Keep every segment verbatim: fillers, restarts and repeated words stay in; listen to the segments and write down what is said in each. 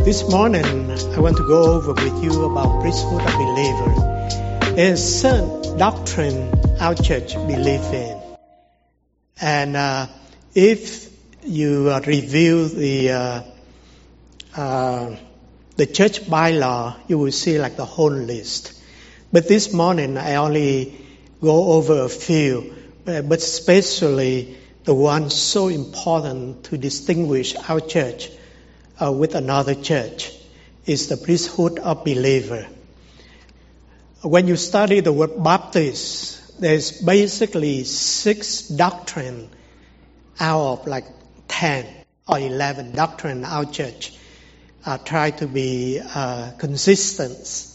This morning, I want to go over with you about priesthood of believer. There's certain doctrine our church believe in. And uh, if you uh, review the uh, uh, the church bylaw, you will see like the whole list. But this morning, I only go over a few, but especially the one so important to distinguish our church uh, with another church is the priesthood of believer. When you study the word Baptist, there's basically six doctrine out of like ten or eleven doctrine our church uh, try to be uh, consistent.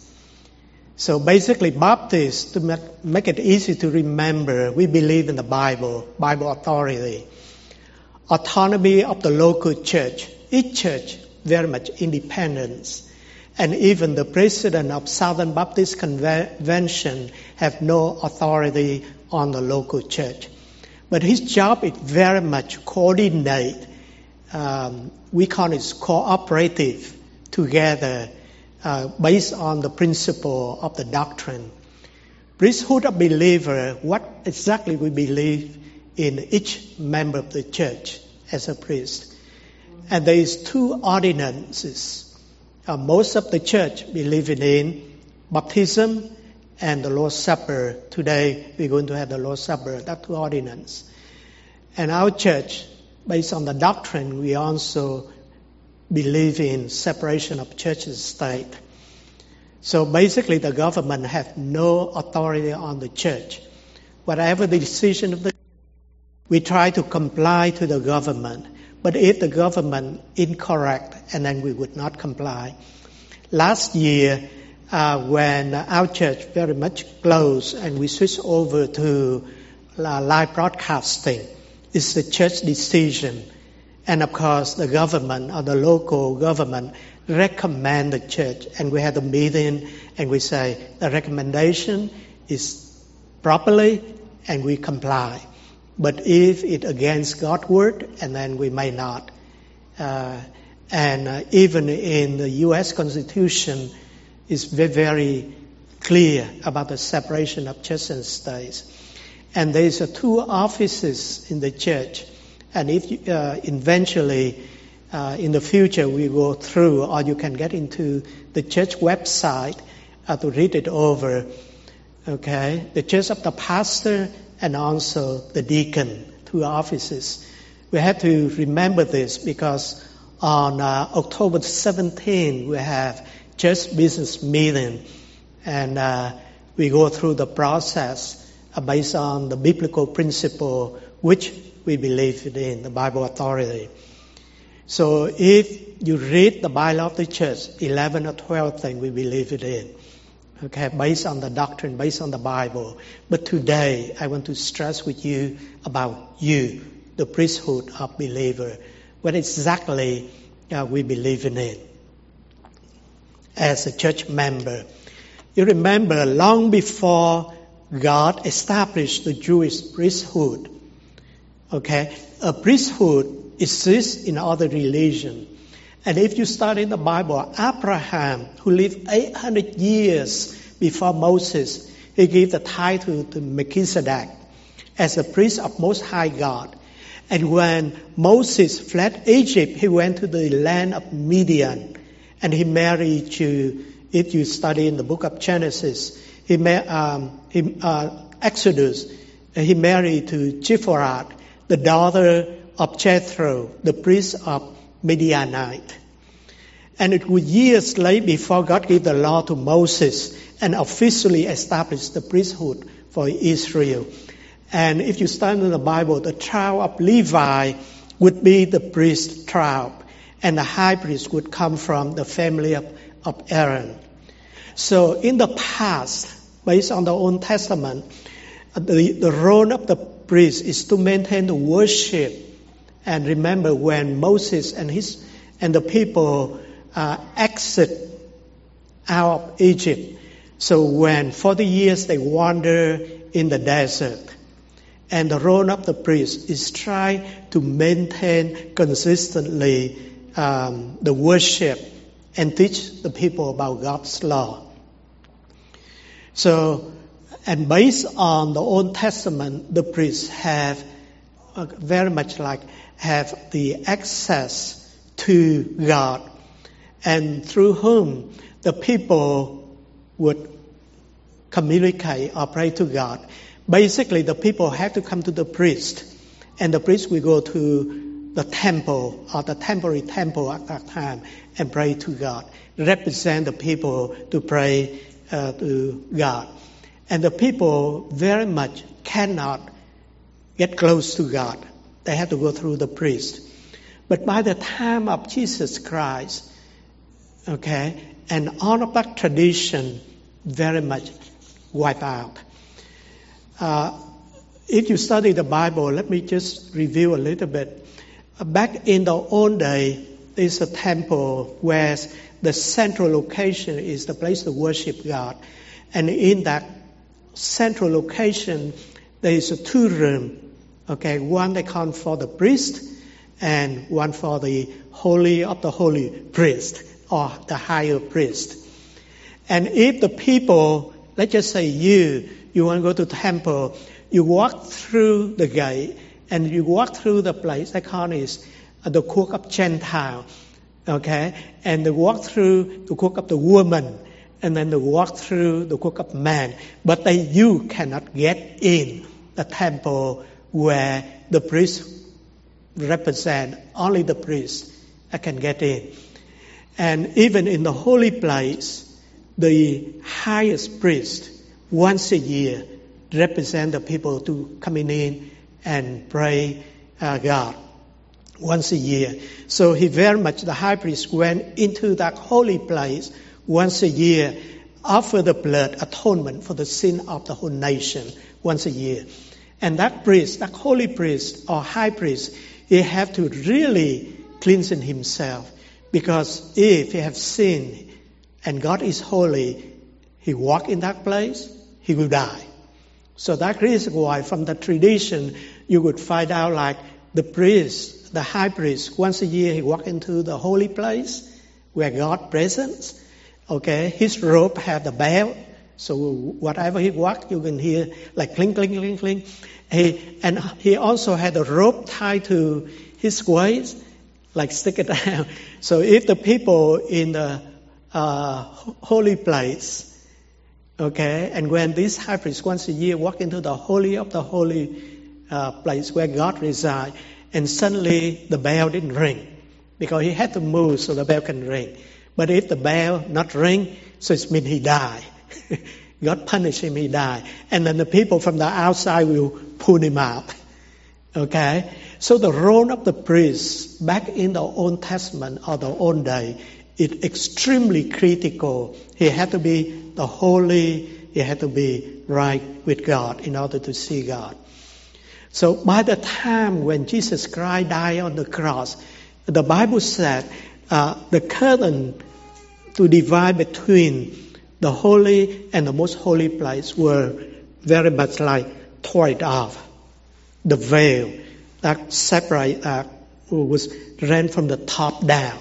So basically, Baptists, to make it easy to remember, we believe in the Bible, Bible authority, autonomy of the local church. Each church very much independence. And even the president of Southern Baptist Convention have no authority on the local church. But his job is very much coordinate. Um, we call it cooperative together. Uh, based on the principle of the doctrine. Priesthood of believer, what exactly we believe in each member of the church as a priest. And there is two ordinances. Uh, most of the church believe in baptism and the Lord's Supper. Today we're going to have the Lord's Supper, that two ordinances. And our church, based on the doctrine, we also believe in separation of church and state. So basically the government have no authority on the church. Whatever the decision of the we try to comply to the government. But if the government incorrect, and then we would not comply. Last year, uh, when our church very much closed and we switched over to uh, live broadcasting, it's the church decision. And of course, the government or the local government recommend the church. And we had a meeting and we say the recommendation is properly and we comply. But if it's against God's word, and then we may not. Uh, and uh, even in the U S Constitution, it's very, very clear about the separation of church and state. And there's uh, two offices in the church. And if uh, eventually, uh, in the future, we go through, or you can get into the church website uh, to read it over, okay? The church of the pastor and also the deacon, two offices. We have to remember this because on uh, October seventeenth, we have church business meeting, and uh, we go through the process uh, based on the biblical principle, which we believe in, the Bible authority. So if you read the Bible of the church, eleven or twelve things we believe it in, okay, based on the doctrine, based on the Bible. But today, I want to stress with you about you, the priesthood of believer, what exactly uh, we believe in it as a church member. You remember, long before God established the Jewish priesthood, okay, a priesthood exists in other religions. And if you study the Bible, Abraham, who lived eight hundred years before Moses, he gave the title to Melchizedek as a priest of Most High God. And when Moses fled Egypt, he went to the land of Midian, and he married to, if you study in the book of Genesis, he, um, he uh, Exodus, he married to Zipporah, the daughter of Jethro, the priest of Midianite. And it was years later before God gave the law to Moses and officially established the priesthood for Israel. And if you study in the Bible, the tribe of Levi would be the priest tribe, and the high priest would come from the family of, of Aaron. So in the past, based on the Old Testament, the, the role of the priest is to maintain the worship. And remember when Moses and his and the people uh, exit out of Egypt. So when forty years they wander in the desert, and the role of the priest is try to maintain consistently um, the worship and teach the people about God's law. So, and based on the Old Testament, the priests have uh, very much like have the access to God, and through whom the people would communicate or pray to God. Basically, the people have to come to the priest, and the priest will go to the temple or the temporary temple at that time and pray to God, represent the people to pray uh, to God. And the people very much cannot get close to God. They have to go through the priest. But by the time of Jesus Christ, okay, and all of that tradition very much wiped out. Uh, if you study the Bible, let me just review a little bit. Back in the old day, there's a temple where the central location is the place to worship God. And in that central location, there is a two room. Okay, one they call for the priest and one for the holy of the holy priest or the higher priest. And if the people, let's just say you, you want to go to the temple, you walk through the gate and you walk through the place, they call it the court of Gentile, okay? And they walk through the court of the woman, and then they walk through the court of man. But they, you cannot get in the temple where the priest represent, only the priest can get in. And even in the holy place, the highest priest, once a year, represent the people to coming in and pray uh, God once a year. So he very much, the high priest went into that holy place once a year, offer the blood atonement for the sin of the whole nation once a year. And that priest, that holy priest or high priest, he have to really cleanse himself, because if he have sinned and God is holy, he walk in that place, he will die. So that is why from the tradition you would find out like the priest, the high priest, once a year he walk into the holy place where God presents. Okay, his robe have the bell, so whatever he walk, you can hear like clink, clink, clink, clink. He, and he also had a rope tied to his waist, like stick it down. So if the people in the uh, holy place, okay, and when this high priest once a year walk into the holy of the holy uh, place where God resides, and suddenly the bell didn't ring, because he had to move so the bell can ring. But if the bell not ring, so it means he died. God punished him, he died. And then the people from the outside will pull him out. Okay? So the role of the priest back in the Old Testament or the old day is extremely critical. He had to be the holy, he had to be right with God in order to see God. So by the time when Jesus Christ died on the cross, the Bible said uh, the curtain to divide between the holy and the most holy place were very much like torn off. The veil that separate uh, was ran from the top down.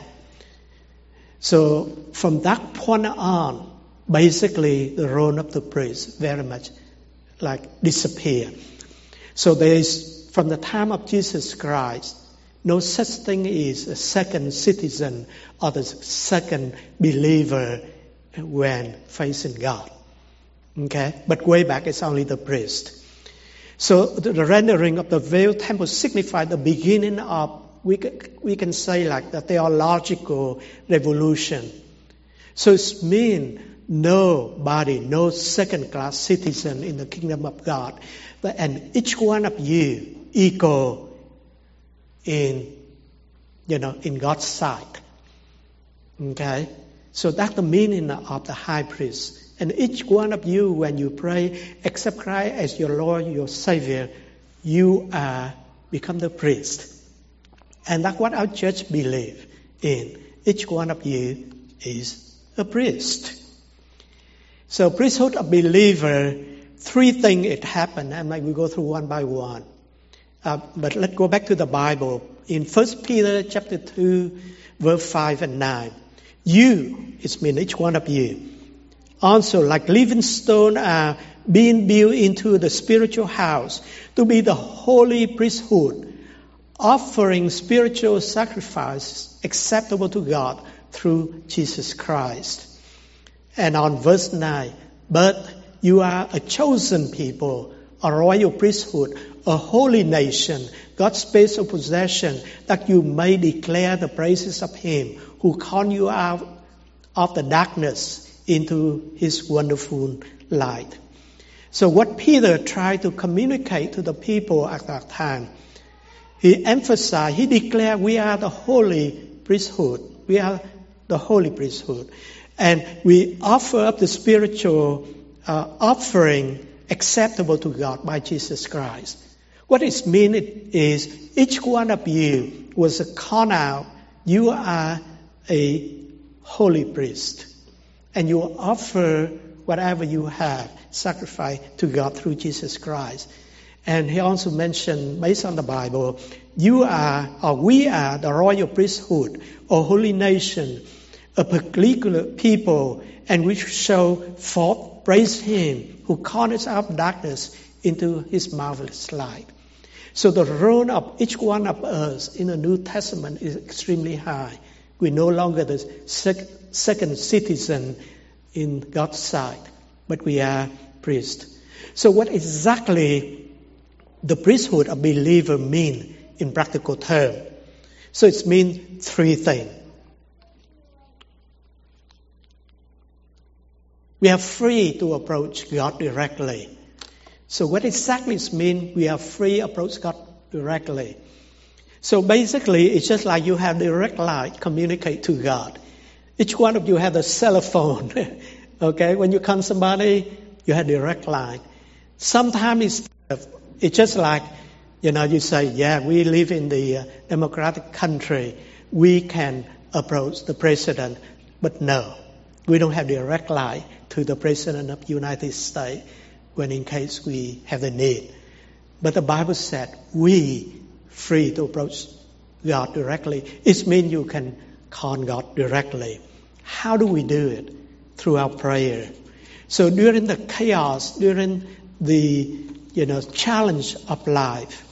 So from that point on, basically the role of the priest very much like disappeared. So there is, from the time of Jesus Christ, no such thing as a second citizen or the second believer when facing God. Okay? But way back it's only the priest. So the, the rendering of the veiled temple signified the beginning of, we can, we can say like the theological revolution. So it means nobody, no second class citizen in the kingdom of God. But, and each one of you equal in, you know, in God's sight. Okay? So that's the meaning of the high priest. And each one of you, when you pray, accept Christ as your Lord, your Savior, you are become the priest. And that's what our church believes in. Each one of you is a priest. So priesthood of believer, three things it happened, and like we go through one by one. Uh, but let's go back to the Bible. In First Peter chapter two, verse five and nine. You, it means each one of you, also like living stone are being built into the spiritual house to be the holy priesthood, offering spiritual sacrifices acceptable to God through Jesus Christ. And on verse nine, but you are a chosen people, a royal priesthood, a holy nation, God's special possession, that you may declare the praises of Him who called you out of the darkness into His wonderful light. So what Peter tried to communicate to the people at that time, he emphasized, he declared, we are the holy priesthood. We are the holy priesthood. And we offer up the spiritual uh, offering acceptable to God by Jesus Christ. What it means is each one of you was called out. You are a holy priest. And you offer whatever you have, sacrifice to God through Jesus Christ. And he also mentioned, based on the Bible, you are, or we are, the royal priesthood, a holy nation, a peculiar people, and we show forth, praise Him who called us out of darkness into His marvelous light. So the role of each one of us in the New Testament is extremely high. We're no longer the sec- second citizen in God's sight, but we are priests. So what exactly the priesthood of believer mean in practical terms? So it means three things. We are free to approach God directly. So what exactly it means we are free to approach God directly? So basically, it's just like you have direct line, communicate to God. Each one of you have a cell phone. Okay, when you call somebody, you have direct line. Sometimes it's, it's just like, you know, you say, yeah, we live in the uh, democratic country. We can approach the president. But no, we don't have direct line to the president of the United States when in case we have the need. But the Bible said we free to approach God directly. It means you can call God directly. How do we do it? Through our prayer. So during the chaos, during the you know challenge of life,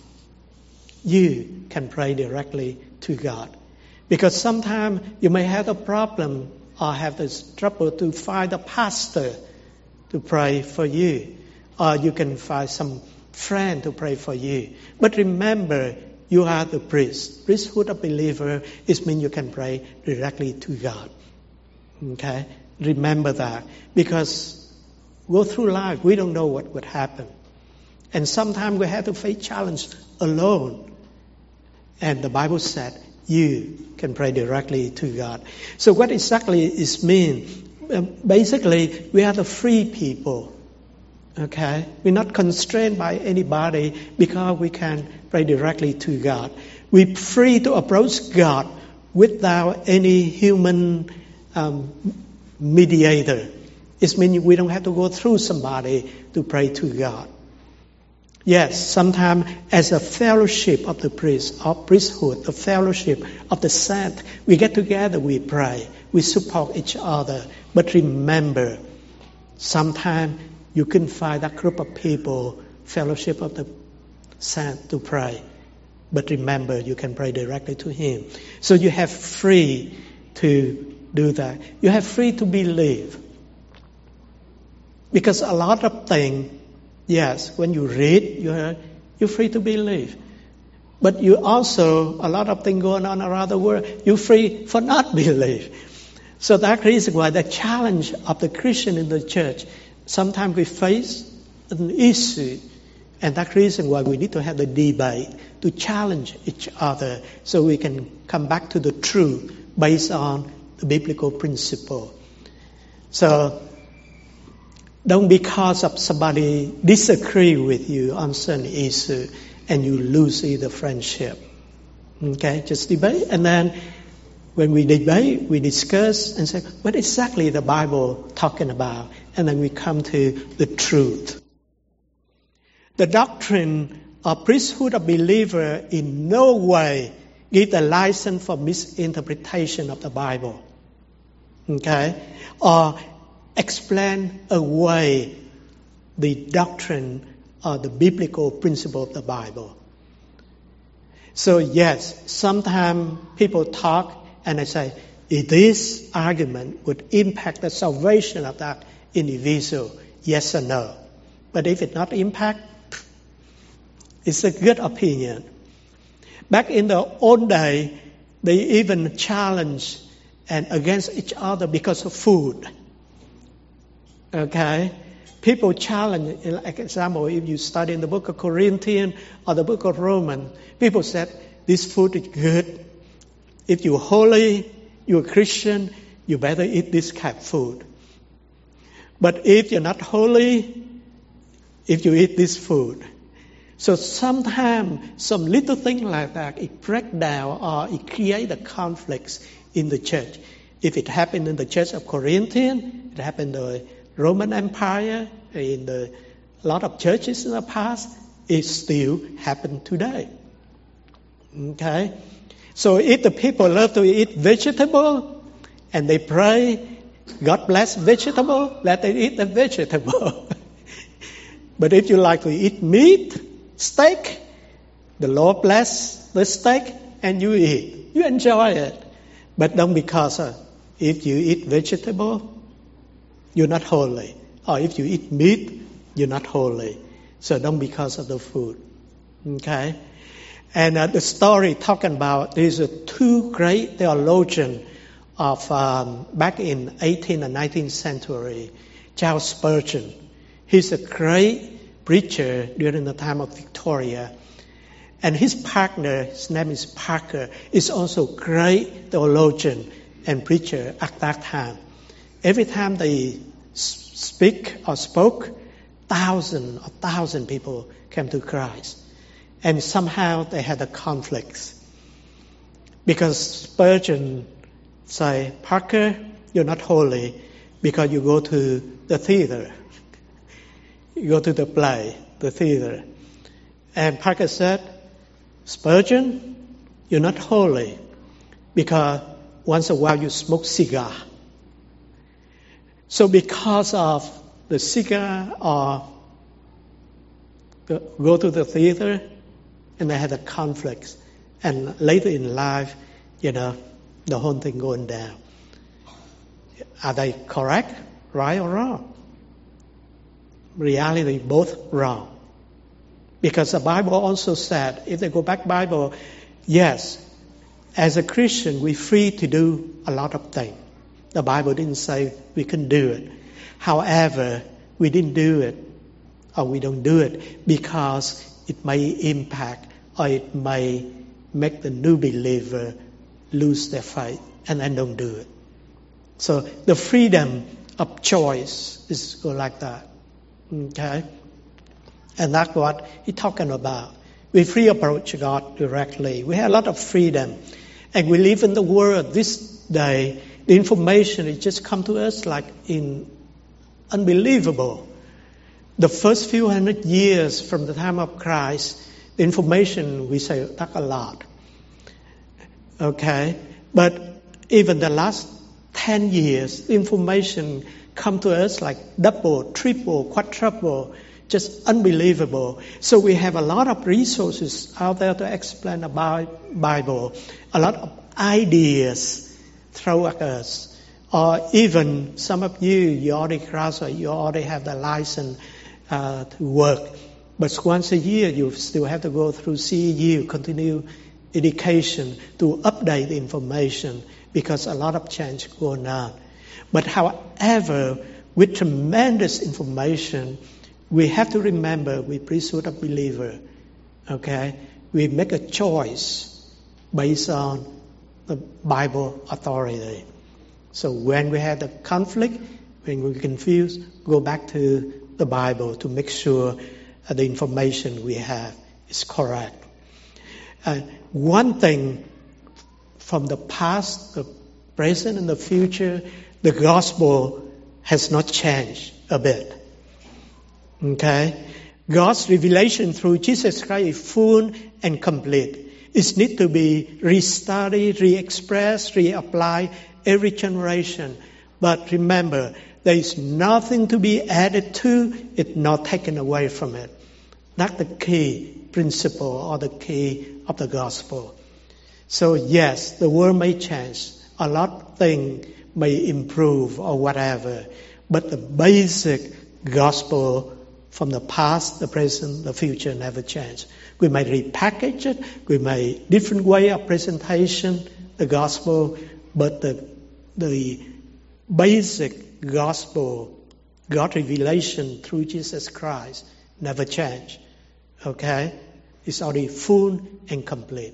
you can pray directly to God. Because sometimes you may have a problem or have this trouble to find a pastor to pray for you. Or you can find some friend to pray for you. But remember, you are the priest. Priesthood of believer, it means you can pray directly to God. Okay? Remember that. Because go through life, we don't know what would happen. And sometimes we have to face challenge alone. And the Bible said, you can pray directly to God. So what exactly it means? Basically, we are the free people. Okay? We're not constrained by anybody because we can pray directly to God. We're free to approach God without any human um, mediator. It means we don't have to go through somebody to pray to God. Yes, sometimes as a fellowship of the priest, or priesthood, the fellowship of the saint, we get together, we pray, we support each other. But remember, sometimes you can find that group of people, fellowship of the saint, to pray. But remember, you can pray directly to Him. So you have free to do that. You have free to believe. Because a lot of things, yes, when you read, you're, you're free to believe. But you also, a lot of things going on around the world, you're free for not believe. So that's the reason why the challenge of the Christian in the church, sometimes we face an issue. And that's the reason why we need to have the debate, to challenge each other so we can come back to the truth based on the biblical principle. So, don't because of somebody disagree with you on certain issue and you lose either friendship. Okay, just debate. And then when we debate, we discuss and say, what exactly the Bible talking about? And then we come to the truth. The doctrine of priesthood of believer in no way give the license for misinterpretation of the Bible. Okay? Or explain away the doctrine or the biblical principle of the Bible. So yes, sometimes people talk and they say, if this argument would impact the salvation of that individual, yes or no. But if it not impact, it's a good opinion. Back in the old day, they even challenged and against each other because of food. Okay? People challenge, like example, if you study in the book of Corinthians or the book of Romans, people said, this food is good. If you're holy, you're a Christian, you better eat this kind of food. But if you're not holy, if you eat this food. So sometimes some little thing like that, it breaks down or it creates a conflict in the church. If it happened in the church of Corinthians, it happened in the Roman Empire, in the, a lot of churches in the past, it still happened today. Okay? So if the people love to eat vegetable and they pray, God bless vegetable, let them eat the vegetable. But if you like to eat meat, steak, the Lord bless the steak and you eat. You enjoy it. But don't because uh, if you eat vegetable, you're not holy. Or if you eat meat, you're not holy. So don't because of the food. Okay? And uh, the story talking about these are two great theologians of um, back in eighteenth and nineteenth century. Charles Spurgeon. He's a great preacher during the time of Victoria. And his partner, his name is Parker, is also a great theologian and preacher at that time. Every time they speak or spoke, thousand or thousand people came to Christ. And somehow they had a conflict. Because Spurgeon say, Parker, you're not holy because you go to the theater. You go to the play, the theater. And Parker said, Spurgeon, you're not holy because once in a while you smoke cigar. So because of the cigar or the, go to the theater, and they had a conflict. And later in life, you know, the whole thing going down. Are they correct, right or wrong? Reality, both wrong. Because the Bible also said, if they go back Bible, yes, as a Christian, we're free to do a lot of things. The Bible didn't say we can do it. However, we didn't do it, or we don't do it, because it may impact or it may make the new believer lose their faith and then don't do it. So the freedom of choice is like that. Okay? And that's what he's talking about. We free approach God directly. We have a lot of freedom. And we live in the world this day. The information, it just come to us like in unbelievable. The first few hundred years from the time of Christ, the information, we say, talk a lot. Okay? But even the last ten years, the information come to us like double, triple, quadruple, just unbelievable. So we have a lot of resources out there to explain about Bible, a lot of ideas thrown at us. Or even some of you, you already graduate, you already have the license uh, to work. But once a year, you still have to go through C E U, continue education, to update the information because a lot of change going on. But however, with tremendous information, we have to remember we priesthood of believer. Okay? We make a choice based on the Bible authority. So when we have the conflict, when we're confused, go back to the Bible to make sure uh, the information we have is correct. Uh, one thing from the past, the present, and the future, the gospel has not changed a bit. Okay? God's revelation through Jesus Christ is full and complete. It needs to be restudied, re-expressed, reapplied every generation But remember, there is nothing to be added to it, not taken away from it. That's the key principle or the key of the gospel. So yes, the world may change. A lot of things may improve or whatever. But the basic gospel from the past, the present, the future never change. We may repackage it. We may different way of presentation, the gospel. But the, the basic gospel, God's revelation through Jesus Christ, never change. Okay? It's already full and complete.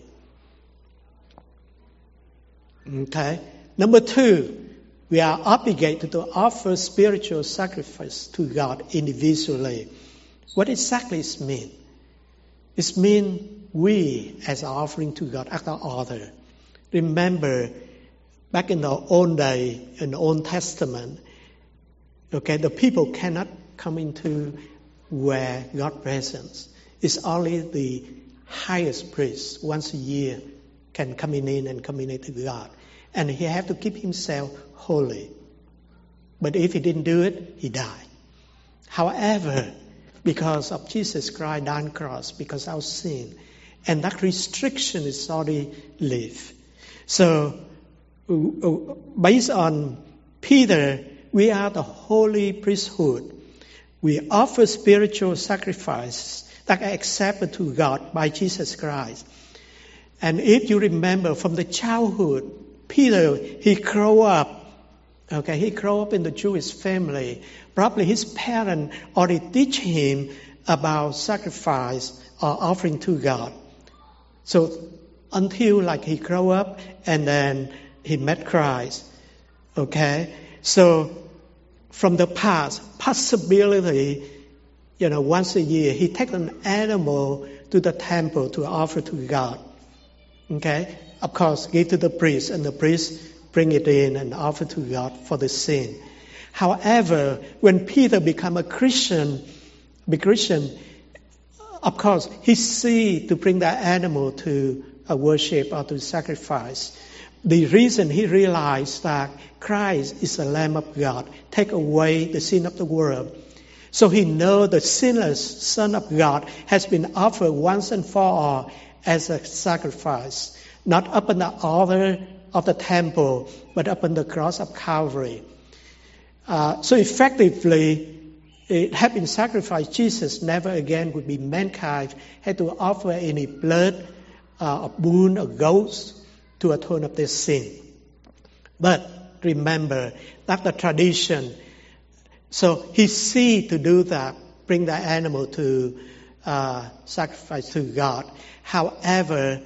Okay? Number two, we are obligated to offer spiritual sacrifice to God individually. What exactly does it mean? It means we, as an offering to God, as the altar. Remember, back in the old day, in the Old Testament, okay, the people cannot come into where God's presence. It's only the highest priest once a year can come in and communicate to God. And he had to keep himself holy. But if he didn't do it, he died. However, because of Jesus Christ on the cross, because of our sin, and that restriction is already lifted. So, based on Peter, we are the holy priesthood. We offer spiritual sacrifices that are accepted to God by Jesus Christ. And if you remember from the childhood, Peter, he grew up, okay, he grew up in the Jewish family. Probably his parents already teach him about sacrifice or offering to God. So until like he grew up and then he met Christ, okay. So from the past, possibility, you know, once a year, he takes an animal to the temple to offer to God. Okay? Of course, give to the priest, and the priest bring it in and offer to God for the sin. However, when Peter became a Christian, be Christian, of course, he see to bring that animal to a worship or to sacrifice. The reason he realized that Christ is the Lamb of God, take away the sin of the world. So he know the sinless Son of God has been offered once and for all as a sacrifice, not up on the altar of the temple, but up on the cross of Calvary. Uh, so effectively, it had been sacrificed. Jesus never again would be mankind, had to offer any blood, uh, a bull, or goats to atone of their sin. But remember, that's the tradition. So he see to do that, bring the animal to uh, sacrifice to God. However,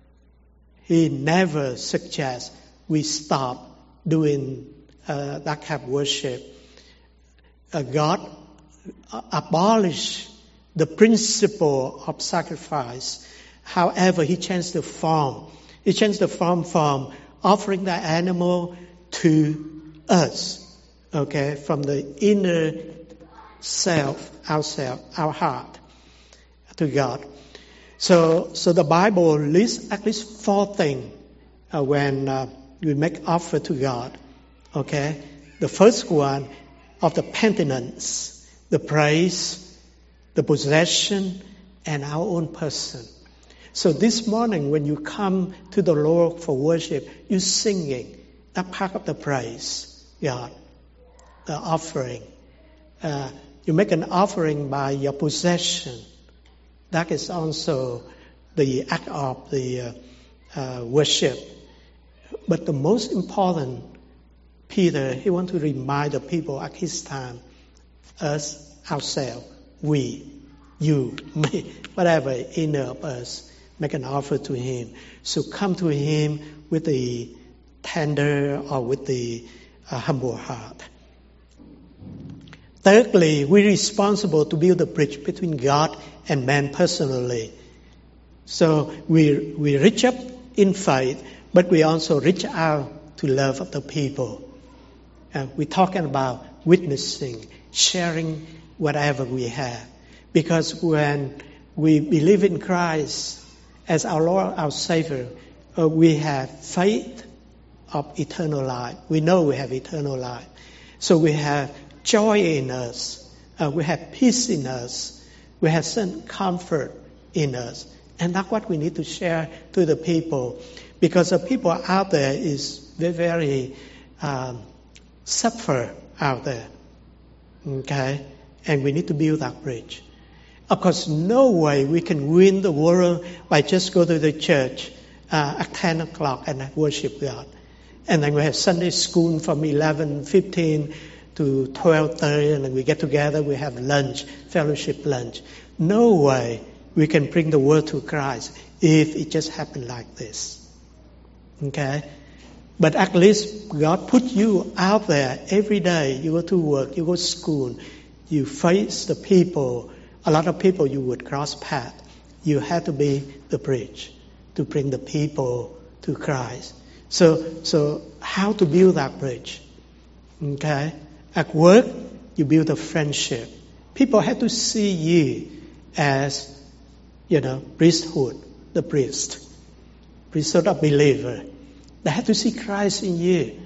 he never suggests we stop doing uh, that kind of worship. Uh, God abolished the principle of sacrifice. However, he changed the form. He changed the form from offering the animal to us, okay, from the inner self, ourself, our heart, to God. So, so the Bible lists at least four things uh, when uh, we make offer to God. Okay, the first one of the penitence, the praise, the possession, and our own person. So this morning, when you come to the Lord for worship, you're singing that part of the praise, God, the offering. Uh, you make an offering by your possession. That is also the act of the uh, uh, worship. But the most important, Peter, he wants to remind the people at his time, us, ourselves, we, you, me, whatever inner of us, make an offer to him. So come to him with the tender or with the uh, humble heart. Thirdly, we're responsible to build a bridge between God and man personally. So we we reach up in faith, but we also reach out to love of the people. Uh, we're talking about witnessing, sharing whatever we have. Because when we believe in Christ as our Lord, our Savior, uh, we have faith of eternal life. We know we have eternal life. So we have joy in us. Uh, we have peace in us. We have some comfort in us. And that's what we need to share to the people. Because the people out there is very, very um, suffer out there. Okay? And we need to build that bridge. Of course, no way we can win the world by just go to the church uh, at ten o'clock and worship God. And then we have Sunday school from eleven fifteen to twelve thirty, and then we get together, we have lunch, fellowship lunch. No way we can bring the world to Christ if it just happened like this. Okay? But at least God put you out there every day. You go to work, you go to school, you face the people. A lot of people you would cross paths. You have to be the bridge to bring the people to Christ. So, so how to build that bridge? Okay? At work, you build a friendship. People have to see you as, you know, priesthood, the priest. Priesthood of believer. They have to see Christ in you.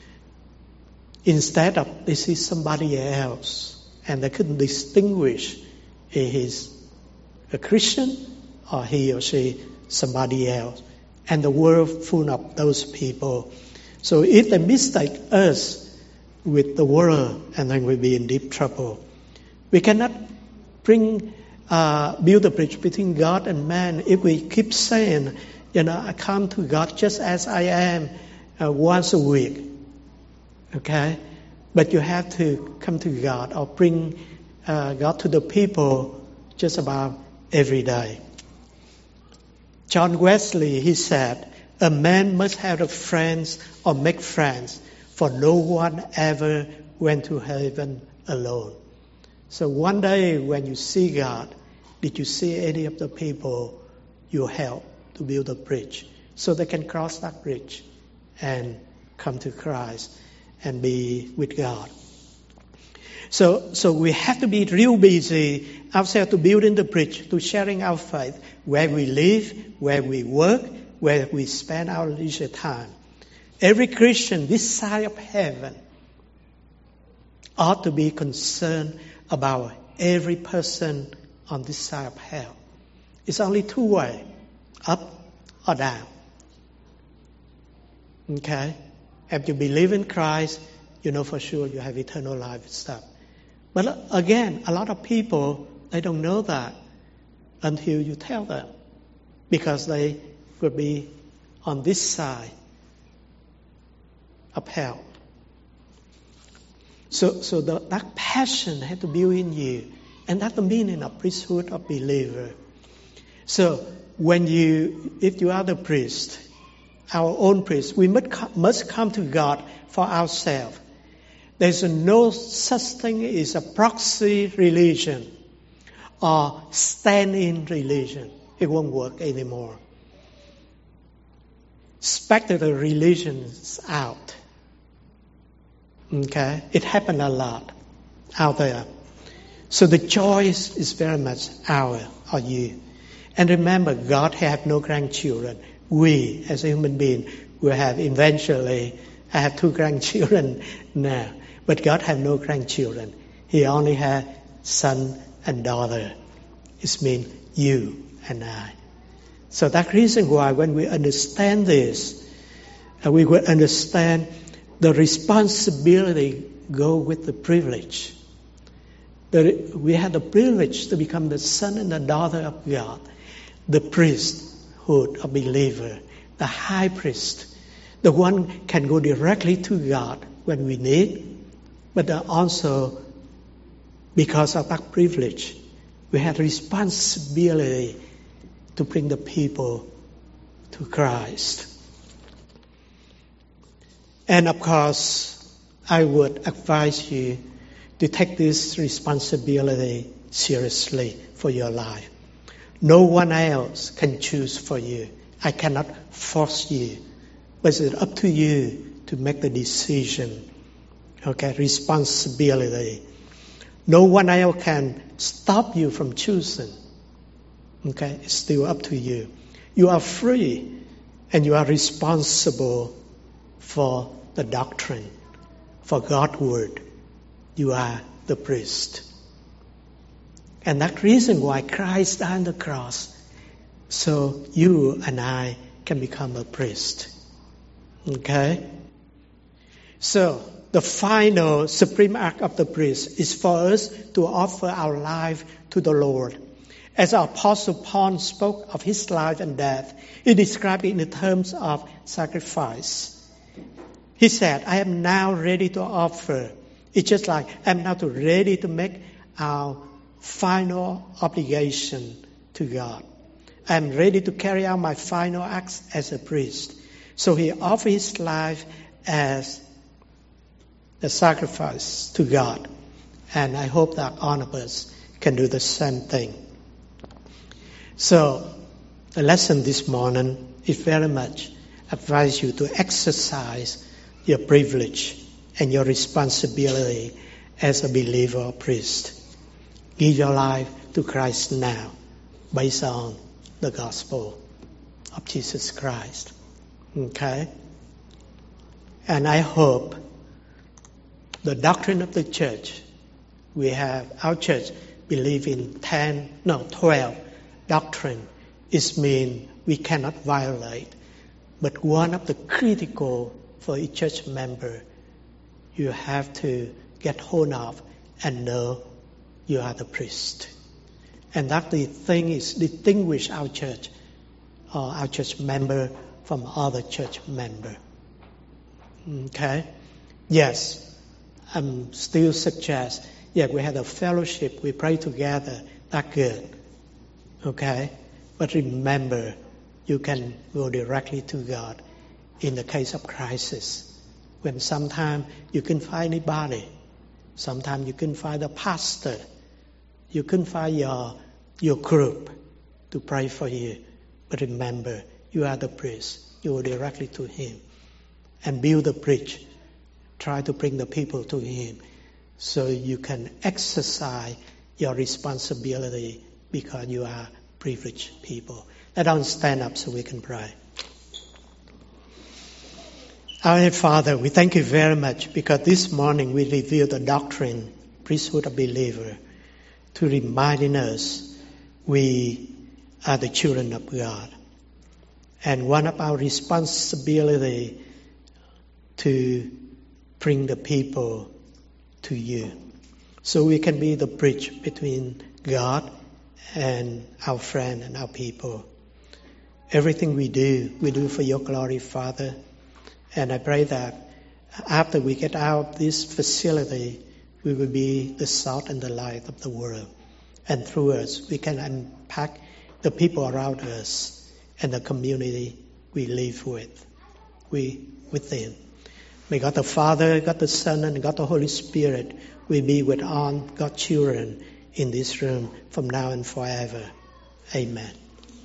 Instead of they see somebody else. And they couldn't distinguish if he's a Christian or he or she somebody else. And the world full of those people. So if they mistake us with the world, and then we'll be in deep trouble. We cannot bring, uh, build a bridge between God and man if we keep saying, you know, I come to God just as I am uh, once a week. Okay? But you have to come to God or bring uh, God to the people just about every day. John Wesley, he said, a man must have a friends or make friends, for no one ever went to heaven alone. So one day when you see God, did you see any of the people you help to build a bridge so they can cross that bridge and come to Christ and be with God? So, so we have to be real busy ourselves to building the bridge, to sharing our faith, where we live, where we work, where we spend our leisure time. Every Christian this side of heaven ought to be concerned about every person on this side of hell. It's only two ways, up or down. Okay? If you believe in Christ, you know for sure you have eternal life and stuff. But again, a lot of people, they don't know that until you tell them. Because they will be on this side of hell. So, so the, that passion had to build in you. And that's the meaning of priesthood of believer. So, when you, if you are the priest, our own priest, we must, must come to God for ourselves. There's no such thing as a proxy religion or stand-in religion. It won't work anymore. Spectator religions out. Okay? It happened a lot out there. So the choice is very much our or you. And remember, God have no grandchildren. We, as a human being, will have eventually, I have two grandchildren now. But God have no grandchildren. He only has son and daughter. It means you and I. So that's the reason why when we understand this, uh, we will understand the responsibility go with the privilege. The, we have the privilege to become the son and the daughter of God, the priesthood of believer, the high priest, the one can go directly to God when we need, but also because of that privilege, we have responsibility to bring the people to Christ. And of course, I would advise you to take this responsibility seriously for your life. No one else can choose for you. I cannot force you. But it's up to you to make the decision. Okay, responsibility. No one else can stop you from choosing. Okay, it's still up to you. You are free and you are responsible for the doctrine, for God's word. You are the priest. And that's the reason why Christ died on the cross, so you and I can become a priest. Okay? So, the final supreme act of the priest is for us to offer our life to the Lord. As our Apostle Paul spoke of his life and death, he described it in terms of sacrifice. He said, I am now ready to offer. It's just like I'm now ready to make our final obligation to God. I'm ready to carry out my final acts as a priest. So he offered his life as a sacrifice to God. And I hope that all of us can do the same thing. So, the lesson this morning is very much advise you to exercise your privilege and your responsibility as a believer or priest. Give your life to Christ now based on the gospel of Jesus Christ. Okay? And I hope the doctrine of the church, we have, our church believe in ten, no, twelve doctrine. It means we cannot violate. But one of the critical for each church member, you have to get hold of and know you are the priest. And that the thing is distinguish our church or our church member from other church member. Okay? Yes, I'm still suggest, yeah, we had a fellowship, we pray together, that's good. Okay? But remember, you can go directly to God in the case of crisis. When sometimes you can find anybody. Sometimes you can find a pastor. You can find your, your group to pray for you. But remember, you are the priest. You go directly to Him. And build a bridge. Try to bring the people to Him. So you can exercise your responsibility because you are privileged people. Let us stand up so we can pray. Our Father, we thank you very much because this morning we revealed the doctrine, priesthood of believer, to reminding us we are the children of God. And one of our responsibility to bring the people to you. So we can be the bridge between God and our friend and our people. Everything we do, we do for your glory, Father. And I pray that after we get out of this facility, we will be the salt and the light of the world. And through us, we can impact the people around us and the community we live with. We with them. May God the Father, God the Son, and God the Holy Spirit will be with all God's children in this room from now and forever. Amen.